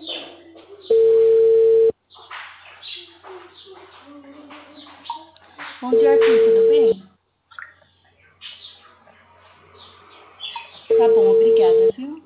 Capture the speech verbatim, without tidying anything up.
Bom dia, Arthur, tudo bem? Tá bom, obrigada, viu?